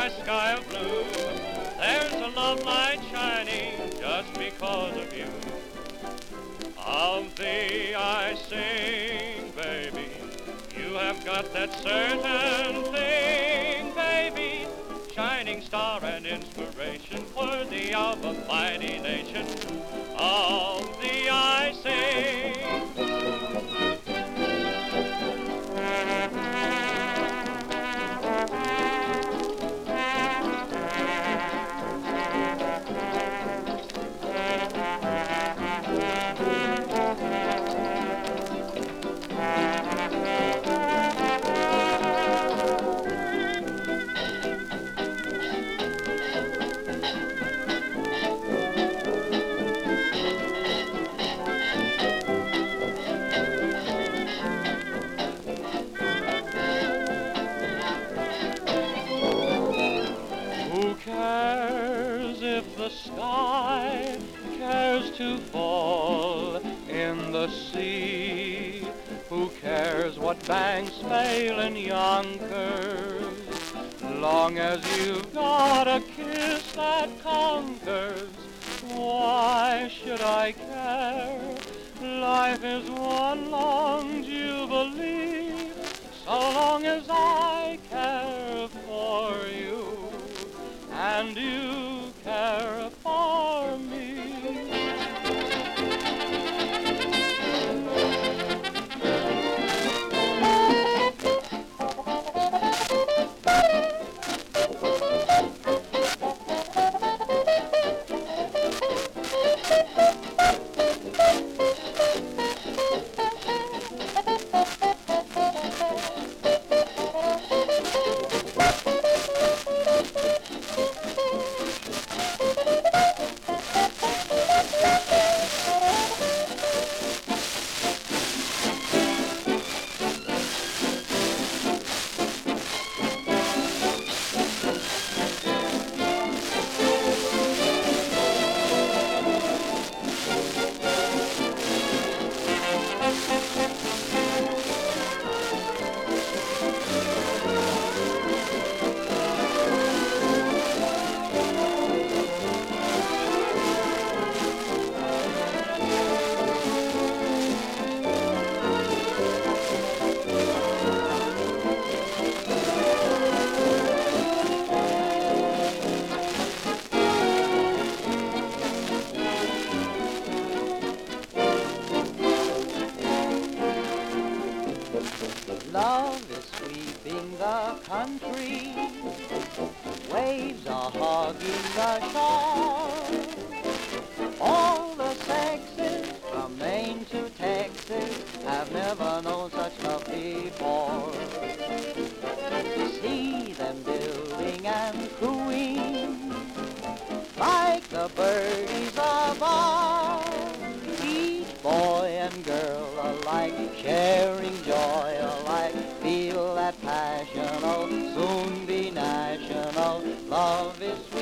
my sky of blue. There's a love light shining just because of you. Of thee I sing, baby. You have got that certain thing, baby. Shining star and inspiration, worthy of a mighty nation. Of thee I sing. Who cares if the sky cares to fall in the sea? Who cares what banks fail in Yonkers? Long as you've got a kiss that conquers, why should I care? Life is one long jubilee, so long as I care for you and you care for me. Love is sweeping the country, waves are hogging the shore. All the sexes from Maine to Texas have never known such love before. See them building and cooing like the birdies above. Each boy and girl alike sharing joy alike, feel that passion, oh, soon be national. Love is